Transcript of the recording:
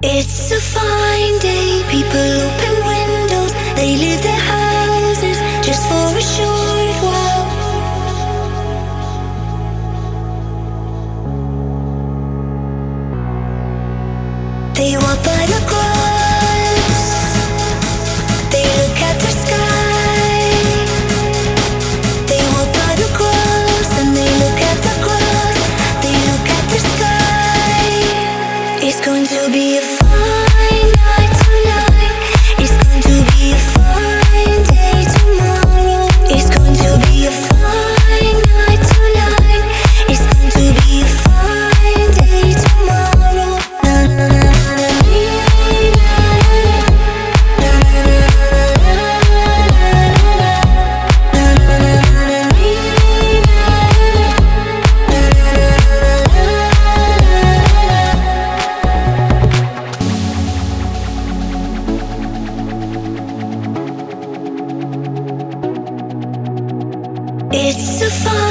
It's a fine day, people open windows, they leave their houses just for a short while. They walk by the grass, they look at the sky. They walk by the grass and they look at the grass, they look at the sky. It's going to be a fine night tonight. It's going to be a fine day tomorrow. It's going to be a fine night tonight. It's going to be a fine day tomorrow. Na na na na It's a fine